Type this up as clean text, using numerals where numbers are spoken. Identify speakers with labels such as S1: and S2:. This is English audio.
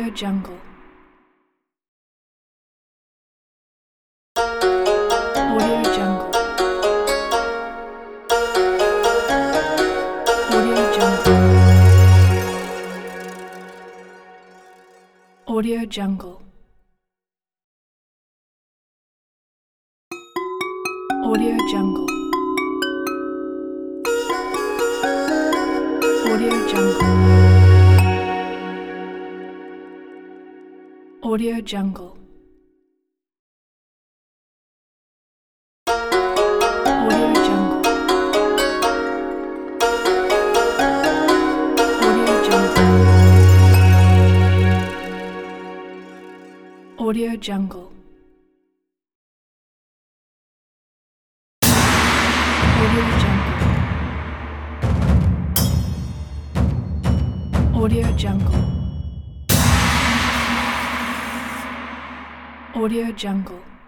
S1: Jungle. Audio Jungle. Audio Jungle. Audio Jungle. Audio Jungle. Audio Jungle. Audio Jungle. Audio Jungle. Audio Jungle. Audio Jungle. Audio Jungle. Audio Jungle. Audio Jungle.